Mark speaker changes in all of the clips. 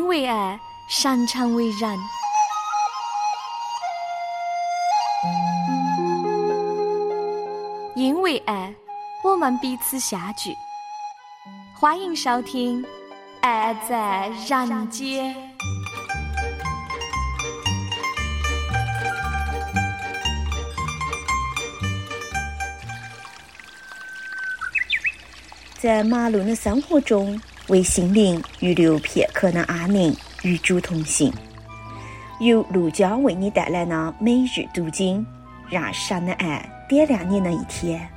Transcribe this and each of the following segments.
Speaker 1: 因为爱擅长为人。因为爱，我们彼此相聚。欢迎收听《爱在人间》。
Speaker 2: 在忙碌的生活中，为心灵预留片刻的安宁，与主同行。由陆江为你带来的每日读经，让神的爱点亮你的一天。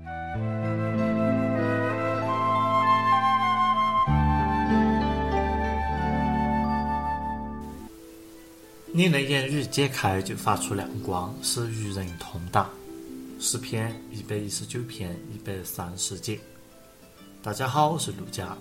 Speaker 3: 你的言语解开就发出亮光，使与人同党。诗篇119篇130节。大家好，我是陆家。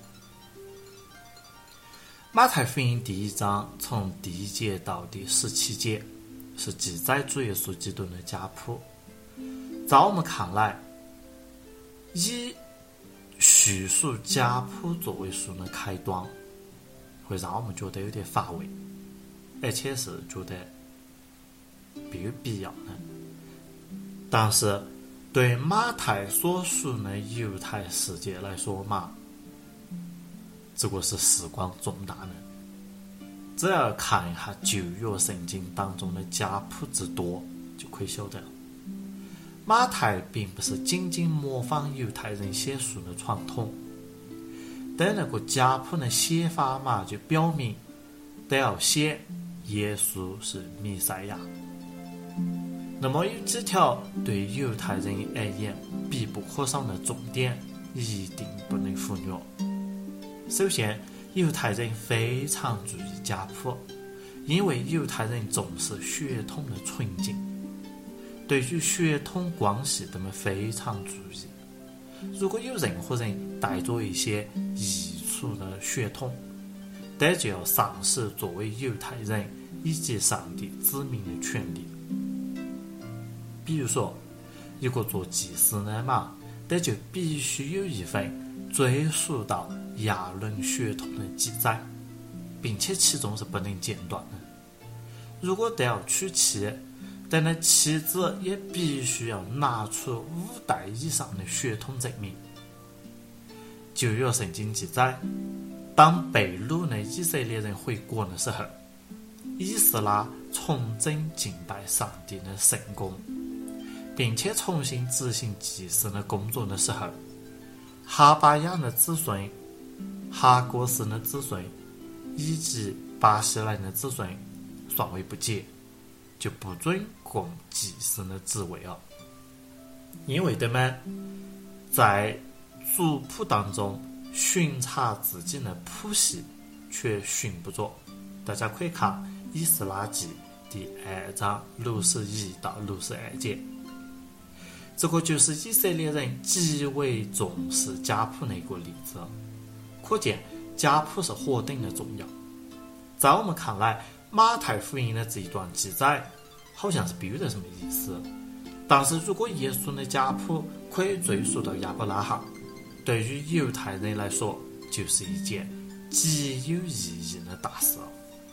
Speaker 3: 马太福音第1章从第1节到第17节是记载主耶稣基督的家谱。在我们看来，以叙述家谱作为书的开端，会让我们觉得有点乏味，而且是觉得没有必要的。但是对马太所述的犹太世界来说嘛，这个是事关重大的。只要看一下旧约圣经当中的家谱之多，就可以晓得了。马太并不是仅仅模仿犹太人写书的传统，但那个家谱的写法嘛，就表明得要写耶稣是弥赛亚。那么有几条对犹太人而言必不可少的重点，一定不能忽略。首先，犹太人非常注意家谱，因为犹太人重视血统的纯净，对于血统关系他们非常注意。如果有任何人带着一些异族的血统，那就要丧失作为犹太人以及上帝子民的权利。比如说，一个做祭司的嘛，那就必须有一份追溯到亚伦血统的记载，并且其中是不能间断的。如果得要娶妻，但那妻子也必须要拿出5代以上的血统证明。旧约圣经记载，当被掳的以色列人回国的时候，以斯拉重整敬拜上帝的圣工，并且重新执行祭司的工作的时候，哈巴亚的子孙、哈果斯的子孙以及巴西莱的子孙尚未不解，就不准供祭司的职位了，因为他们在族谱当中巡查自己的谱系却寻不着。大家可以看以斯拉记第2章61到62节。这个就是以色列人极为重视家谱的一个例子，可见家谱是何等的重要。在我们看来，马太福音的这一段记载好像是没有得什么意思，但是如果耶稣的家谱可以追溯到亚伯拉罕，对于犹太人来说就是一件极有意义的大事。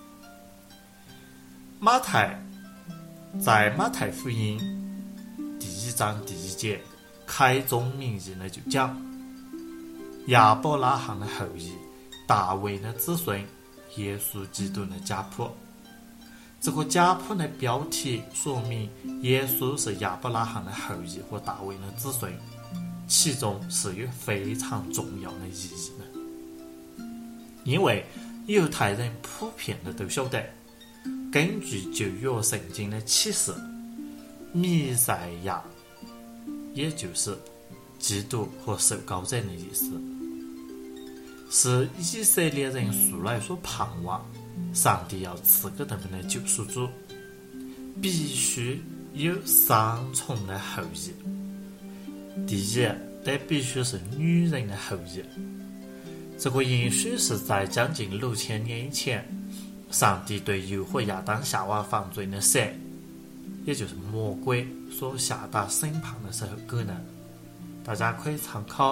Speaker 3: 马太在马太福音第1章第1节开宗明义的就讲，亚伯拉罕的后裔，大卫的子孙，耶稣基督的家谱。这个家谱的标题说明耶稣是亚伯拉罕的后裔和大卫的子孙，其中是有非常重要的意义的。因为犹太人普遍的都晓得，根据旧约圣经的启示，弥赛亚也就是基督和受膏者的意思，是以色列人素来所盼望上帝要赐给他们的救赎主，必须有3重的后裔。第一，得必须是女人的后裔。这个应许是在将近6000年以前，上帝对诱惑亚当夏娃犯罪的蛇，也就是魔鬼所下达审判的时候给的。大家可以参考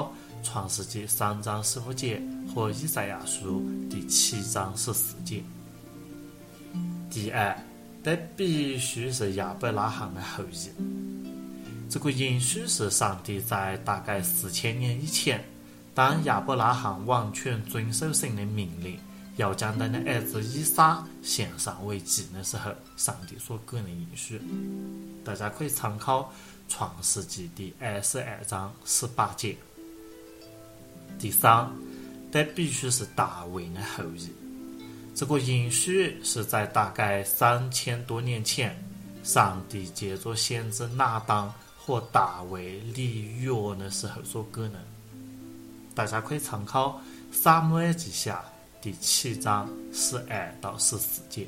Speaker 3: 创世纪3章15节和以赛亚书第7章14节。第二，这必须是亚伯拉罕的后裔。这个应许是上帝在大概4000年以前，当亚伯拉罕完全遵守神的命令，要将他的儿子以撒献上为祭的时候，上帝所给的应许。大家可以参考创世纪第22章18节。第三，这必须是大卫的后裔。这个应许是在大概3000多年前，上帝借着先知拿当和大卫立约的时候所给的。大家可以参考撒母耳记下第7章12到14节。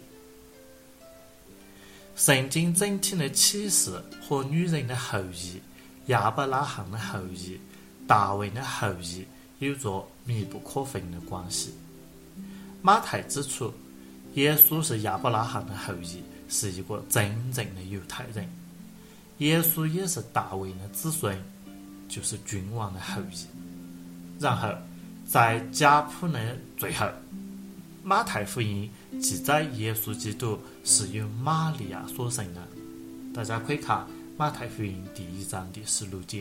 Speaker 3: 圣经整体的启示和女人的后裔、亚伯拉罕的后裔、大卫的后裔有着密不可分的关系。马太指出，耶稣是亚伯拉罕的后裔，是一个真正的犹太人。耶稣也是大卫的子孙，就是君王的后裔。然后在家谱的最后，马太福音记载耶稣基督是由玛利亚所生的。大家可以看马太福音第1章第16节。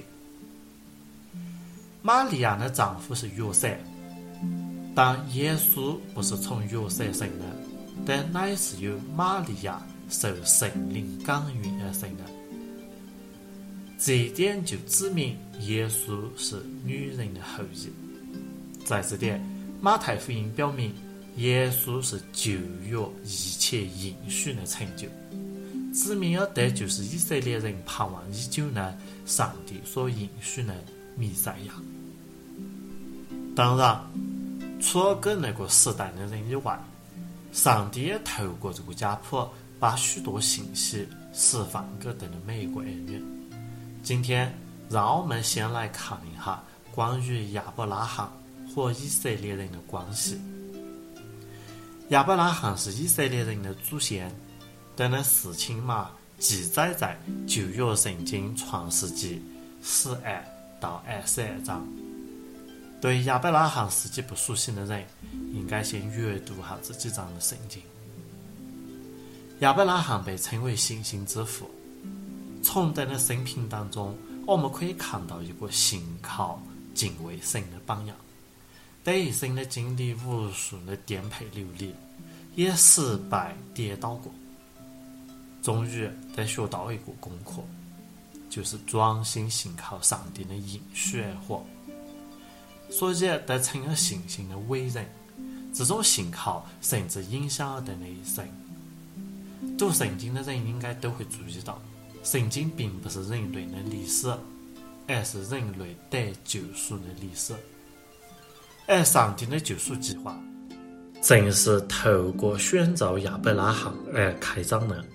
Speaker 3: 玛利亚的丈夫是约瑟，但耶稣不是从约瑟生的，但乃是由玛利亚受圣灵感孕而生的。这一点就指明耶稣是女人的后裔。在这点，马太福音表明耶稣是旧约一切应许的成就，指明了这就是以色列人盼望已久的上帝所应许的弥赛亚。当然，除了给那个时代的人以外，上帝也透过这个家谱把许多信息释放给他的每一个儿女。今天让我们先来看一下关于亚伯拉罕和以色列人的关系。亚伯拉罕是以色列人的祖先，他的事情嘛记载在旧约圣经创世纪12到22章。对亚伯拉罕事迹不熟悉的人，应该先阅读下这几章的圣经。亚伯拉罕被称为信心之父。从他的生平当中，我们可以看到一个信靠、敬畏神的榜样。他一生的经历无数的颠沛流离，也失败跌倒过。终于他学到一个功课，就是专心信靠上帝的应许而活。所以他成了信心的伟人。这种信靠甚至影响了他的一生。读圣经的人应该都会注意到，圣经并不是人类的历史，而是人类得救赎的历史。而上帝的救赎计划正是透过选召亚伯拉罕而开展的。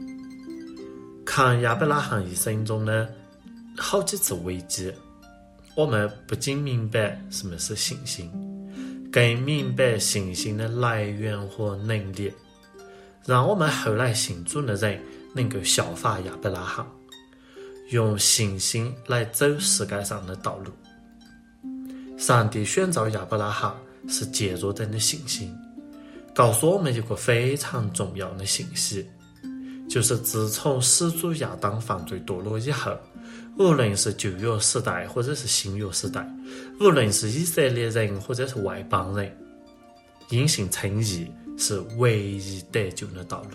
Speaker 3: 看亚伯拉罕一生中的好几次危机，我们不仅明白什么是信心，更明白信心的来源和能力，让我们后来信主的人能够效法亚伯拉罕，用信心来走世界上的道路。上帝选召亚伯拉罕是借着他的信心，告诉我们一个非常重要的信息，就是自从始祖亚当犯罪堕落以后，无论是旧约时代或者是新约时代，无论是以色列人或者是外邦人，因信称义是唯一得救的道路。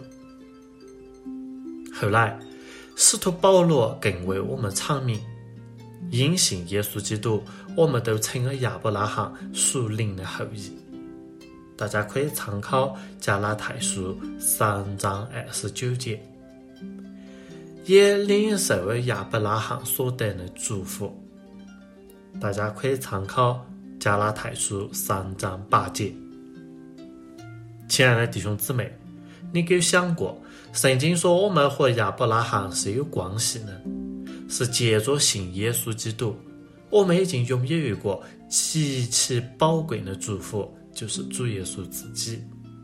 Speaker 3: 后来使徒保罗更为我们阐明，因信耶稣基督，我们都成了亚伯拉罕属灵的后裔。大家可以参考加拉太书3章29节，也领受了亚伯拉罕所得的祝福。大家可以参考加拉太书3章8节。亲爱的弟兄姊妹，你有想过圣经说我们和亚伯拉罕是有关系的，是借着信耶稣基督，我们已经拥有一个极其宝贵的祝福，就是主耶稣自己。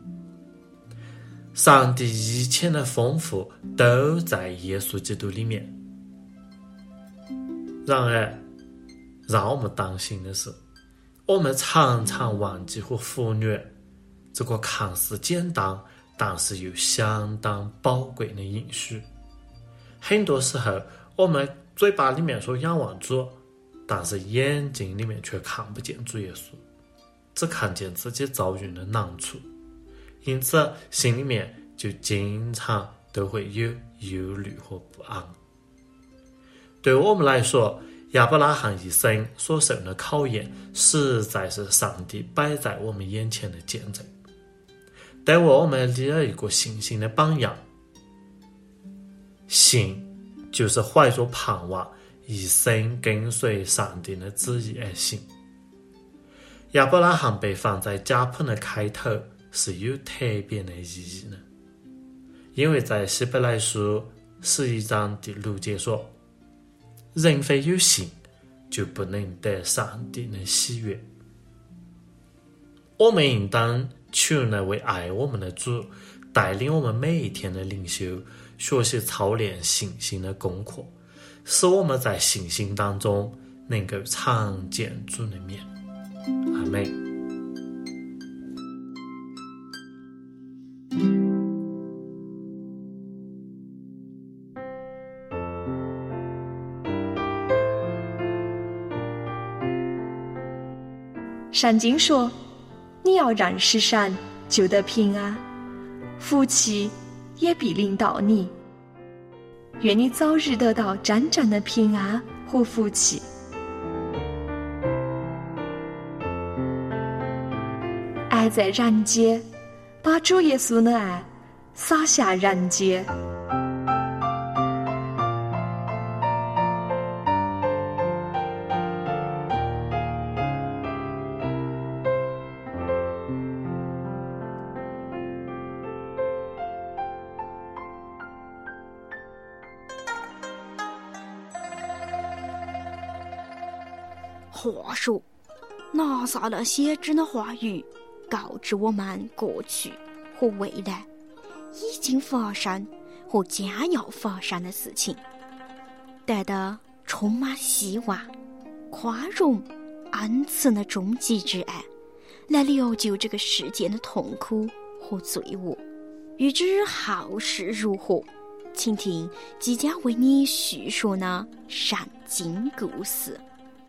Speaker 3: 上帝一切的丰富都在耶稣基督里面。然而让我们担心的是，我们常常忘记和忽略这个看似简单但是又相当宝贵的应许。很多时候我们嘴巴里面说仰望主，但是眼睛里面却看不见主耶稣，只看见自己遭遇的难处，因此心里面就经常都会有忧虑和不安。对我们来说，亚伯拉罕一生所受的考验实在是上帝摆在我们眼前的见证，得为我们立了一个信心的榜样。信就是怀着盼望一生跟随上帝的旨意而行。亚伯拉罕被放在家谱的开头是有特别的意义的，因为在希伯来书11章第6节说，人非有信就不能得上帝的喜悦。我们应当求那位爱我们的主带领我们每一天的灵修，学习操练信心的功课，使我们在信心当中能够常见主的面。阿们。
Speaker 1: 圣经说，你要认识神，就得平安，福气也必临到你。愿你早日得到真正的平安和福气。爱在人间，把主耶稣的爱洒下人间。
Speaker 2: 话说，拿撒勒先知的话语告知我们过去和未来已经发生和将要发生的事情，带着充满希望、宽容、恩慈的终极之爱，来疗救这个世界的痛苦和罪恶。欲知后事如何，请听即将为你叙述的圣经故事。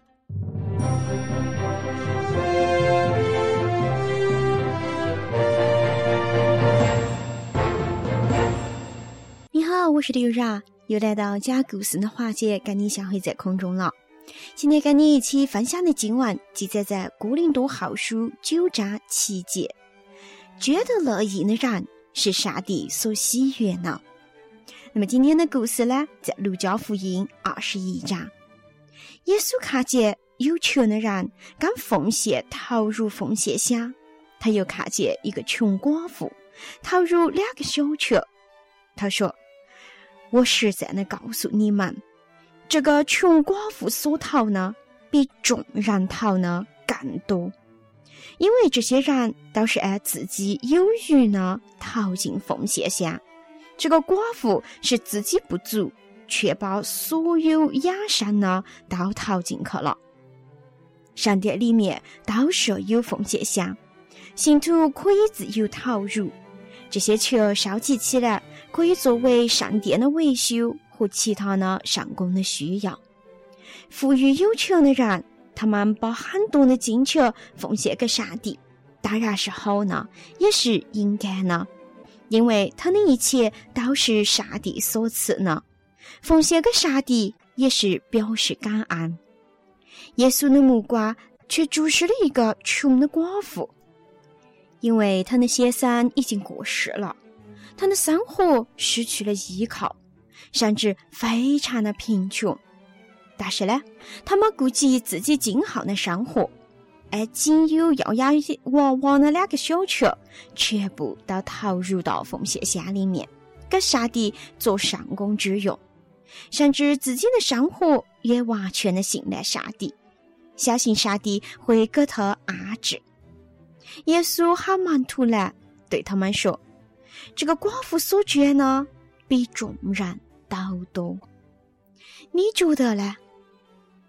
Speaker 2: 你好，我是刘然，又来到讲故事的环节，跟你相会在空中了。今天跟你一起分享的经文记载在哥林多后书9章7节，觉得乐意的人是上帝所喜悦的。那么今天的故事呢，在路加福音21章，耶稣看见有钱的人将奉献投入奉献箱，他又看见一个穷寡妇投入2个小钱。他说，我实在的告诉你们，这个穷寡妇所投呢，比众人投呢更多，因为这些人都是按自己有余呢投进奉献箱，这个寡妇是自己不足，却把所有养生呢都投进去了。圣殿里面都设有奉献箱，信徒可以自由投入，这些钱收集起来可以作为圣殿的维修和其他的圣工的需要。富裕有钱的人，他们把很多的金钱奉献给上帝，当然是好呢，也是应该呢，因为他的一切都是上帝所赐呢，奉献给上帝也是表示感恩。耶稣的目光却注视了一个穷的寡妇，因为他的先生已经过世了，他的生活失去了依靠，甚至非常的贫穷。但是呢，他们顾及自己今后的生活，而仅有要养娃娃的2个小钱，全部都投入到奉献箱里面，给上帝做圣工之用，甚至自己的生活也完全的信赖上帝，相信上帝会给他安置。耶稣喊门徒来对他们说，这个寡妇所捐呢，比众人都多。你觉得呢？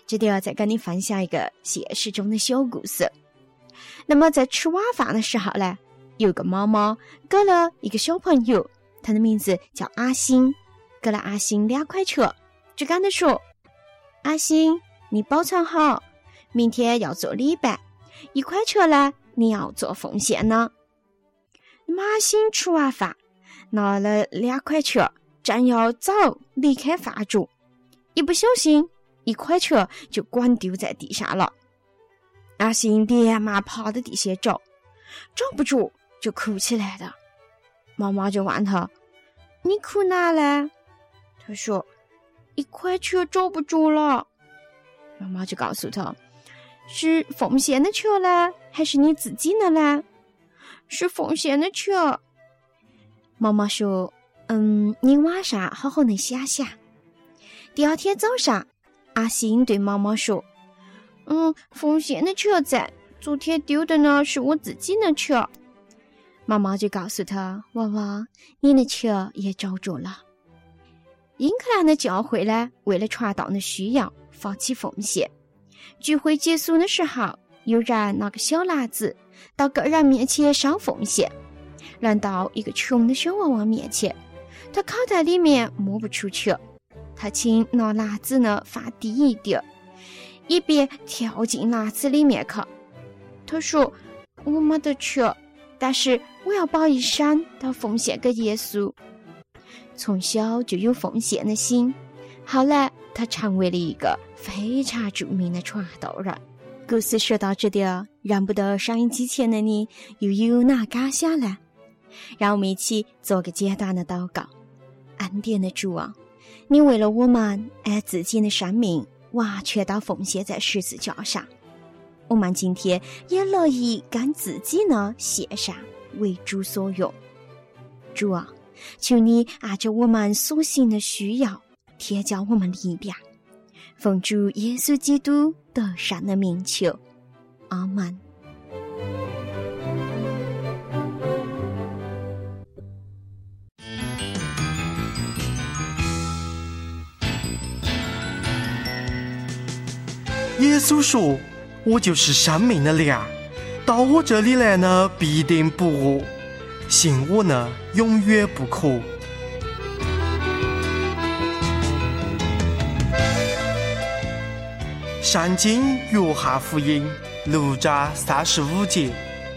Speaker 2: 这里要再跟你分享一个现实中的小故事。那么在吃晚饭的时候呢，有个妈妈给了一个小朋友，他的名字叫阿星，给了阿星2块钱，就跟他说：阿星，你保存好，明天要做礼拜，1块钱呢你要做奉献呢。阿星吃完饭拿了2块钱，正要走离开饭桌，一不小心1块钱就滚丢在地上了。阿星连忙爬到地下找不住，就哭起来了。妈妈就问他：你哭哪了？他说1块钱找不住了。妈妈就告诉他：是奉献的钱呢，还是你自己的呢？是奉献的钱。妈妈说：你晚上好好的想想。第二天早上，阿星对妈妈说：奉献的钱在，昨天丢的呢是我自己的钱。妈妈就告诉他：娃娃，你的钱也找着了。英格兰的教会呢，为了传道的需要发起奉献。聚会结束的时候，有人拿个小篮子到个人面前上奉献，轮到一个穷的小娃娃面前，他口袋里面摸不出钱，他请拿篮子呢放低一点，一边跳进篮子里面去。他说：我没得钱，但是我要把一生都奉献给耶稣。从小就有奉献的心，后来他成为了一个非常著名的传道人。故事说到这里，让不得收音机前的你又有哪感想呢？让我们一起做个简单的祷告。恩典的主啊，你为了我们按自己的生命完全都奉献在十字架上，我们今天也乐意将自己呢献上为主所用。主啊，求你按照我们所行的需要添加我们里边，奉主耶稣基督得胜的名求，阿们。
Speaker 4: 耶稣说：我就是生命的粮，到我这里来呢，必定不饿，信我呢，永远不渴。圣经约翰福音6章35节。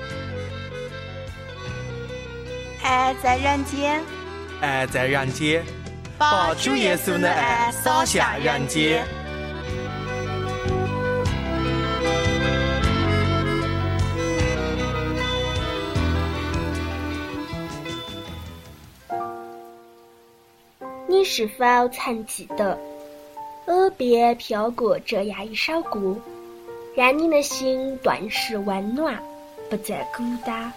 Speaker 5: 爱在人间，
Speaker 4: 爱在人间，把主耶稣的爱洒向人间。
Speaker 5: 你是否曾记得耳边飘过这样一首歌，让你的心顿时温暖，不再孤单？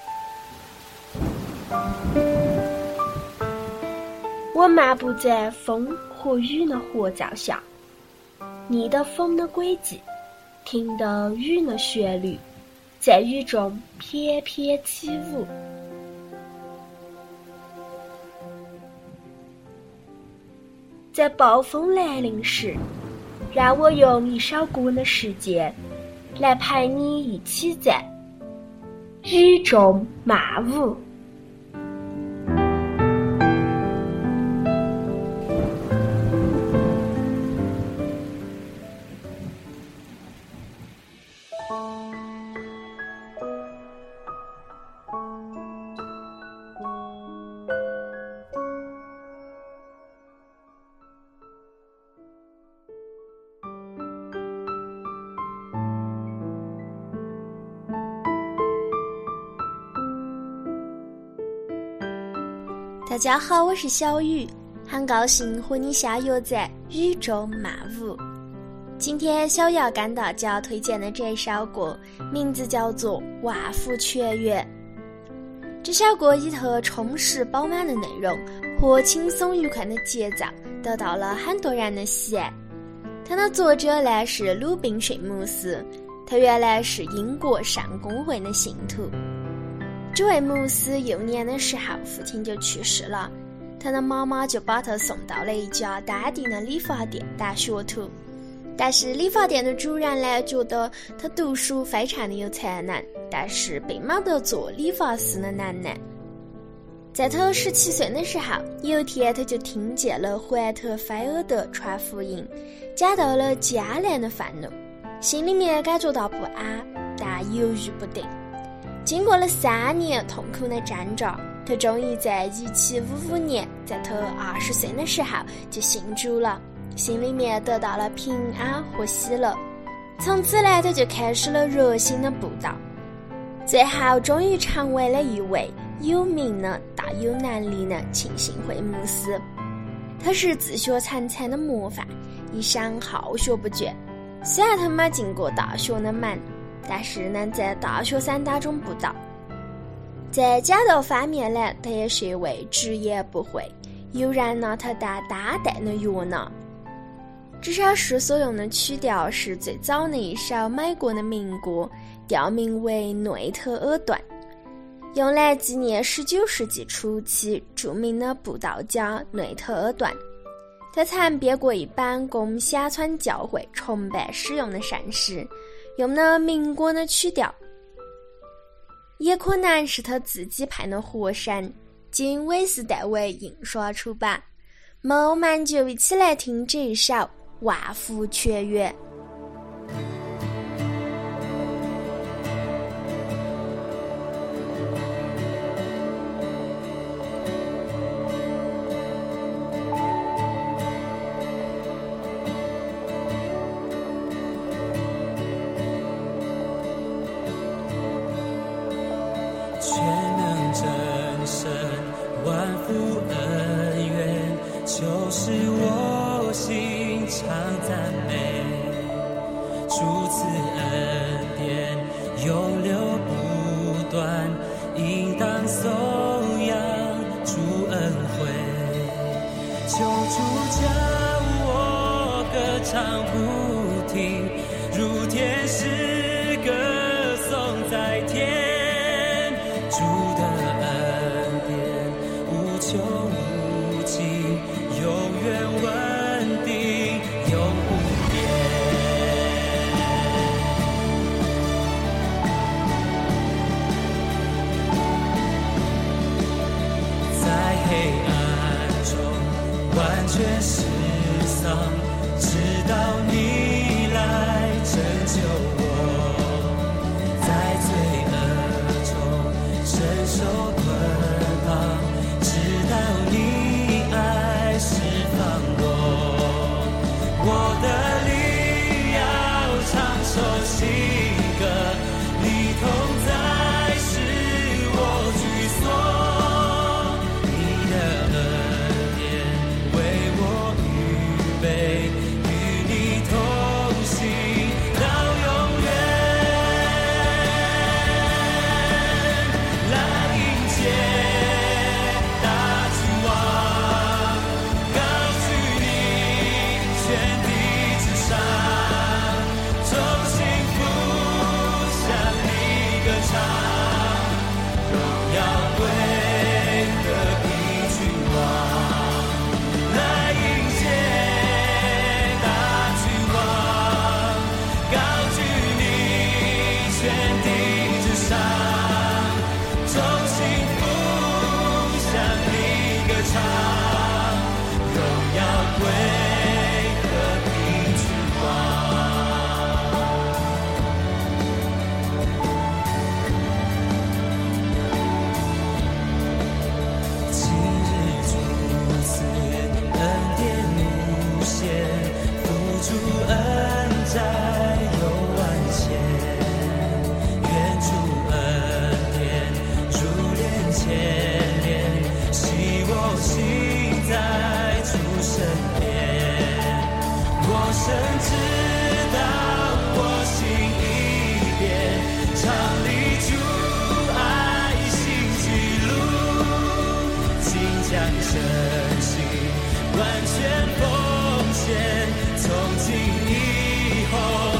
Speaker 5: 我漫步在风和雨的合奏下，逆的风的轨迹，听的雨的旋律，在雨中翩翩起舞。在暴风来临时，让我用一首歌的时间来陪你一起在雨中漫舞。大家好，我是小雨，很高兴和你相约在雨中漫舞。今天小姚跟大家推荐的这首歌名字叫做《万福全圆》。这首歌里头充实饱满的内容和轻松愉快的节奏得到了很多人的喜爱。它的作者呢是鲁滨逊牧师，他原来是英国圣公会的信徒。这位牧师幼年的时候父亲就去世了，他的妈妈就把他送到了一家当地的理发店当学徒。 但是理发店的主人呢，觉得他读书非常的有才能，但是并没得做理发师的能耐。在他17岁的时候，有一天他就听见了怀特菲尔德传福音，感到了迦南的愤怒，心里面感觉到不安，但犹豫不定。经过了3年痛苦的挣扎，他终于在1755年，在他20岁的时候就信主了，心里面得到了平安和喜乐。从此呢，他就开始了热心的布道，最后终于成为了一位有名的、大有能力的浸信会牧师。他是自学成才的模范，一生好学不倦。虽然他没进过大学的门，但是能在大学生当中布道。在讲道方面呢，他也是一位直言不讳，有人拿他当搭档的乐呢。这首诗所用的曲调是最早的一首美国的民歌，调名为《内特尔段》，用来纪念19世纪初期著名的布道家内特尔段。他曾编过一版供乡村教会崇拜使用的圣诗，用了民歌的曲调，也可能是他自己判的和声，经韦斯代为印刷出版。我们就一起来听这一首《万福全约》。
Speaker 6: 全能真神万福恩怨，就是我心常赞美。主赐恩典永流不断，应当颂扬主恩惠。求主叫我歌唱不停，如天使歌颂在天。主的恩典无穷无尽，永远稳定，永不变。在黑暗中完全失丧，直到你来拯救我。在罪恶中深受捆绑，直到你爱释放我。我的灵要唱首新歌，你同在是我居所。你的恩典为我预备，与你同行到永远。神知道我心一变，常理主爱心记录，请将身心完全奉献，从今以后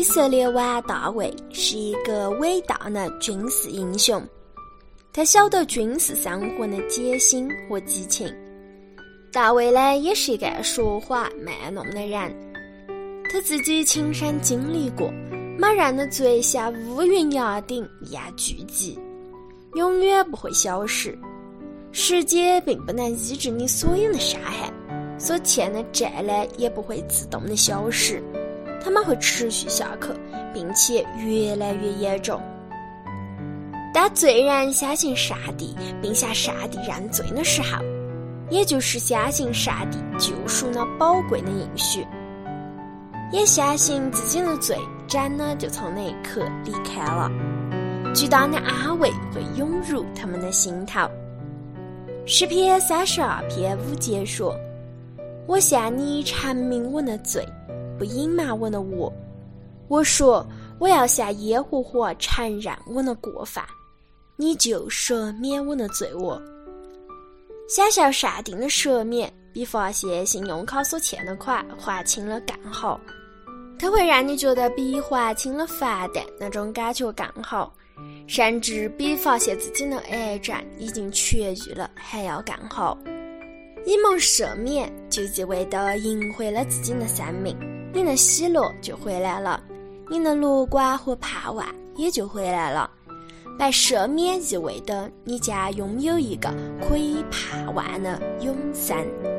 Speaker 5: 以色列王大卫是一个伟大的军事英雄，他晓得军事生活的艰辛和激情。大卫呢，也是一个说话卖弄的人，他自己亲身经历过马人的嘴下乌云压顶一样聚集，永远不会消失。世界并不能抑制你所有的杀害，所欠的债呢也不会自动的消失，他们会持续下去，并且越来越严重。当罪人相信上帝并向上帝认罪的时候，也就是相信上帝救赎那宝贵的应许，也相信自己的罪真的就从那一刻离开了，巨大的安慰会涌入他们的心头。诗篇32篇5节说：我向你阐明我的罪，不隐瞒我的恶。我说我要向耶和华承认我的过犯，你就赦免我的罪恶。想象上帝的赦免比发现信用卡所欠的款还清了更好，它会让你觉得比还清了罚单那种感觉更好，甚至比发现自己的癌症已经痊愈了还要更好。一蒙赦免就意味着赢回了自己的生命，你的喜乐就回来了，你的乐观和盼望也就回来了。被赦免意味着你将拥有一个可以盼望的永生。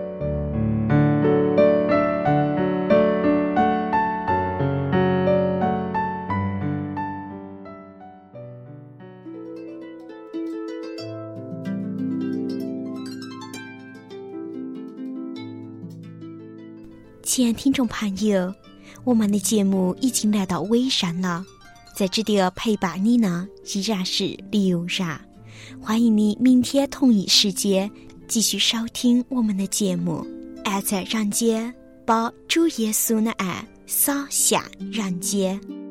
Speaker 2: 亲爱听众朋友，我们的节目已经来到尾声了，在这里陪伴你呢依然是刘然，欢迎你明天同一时间继续收听我们的节目。爱在人间，把主耶稣的爱洒向人间。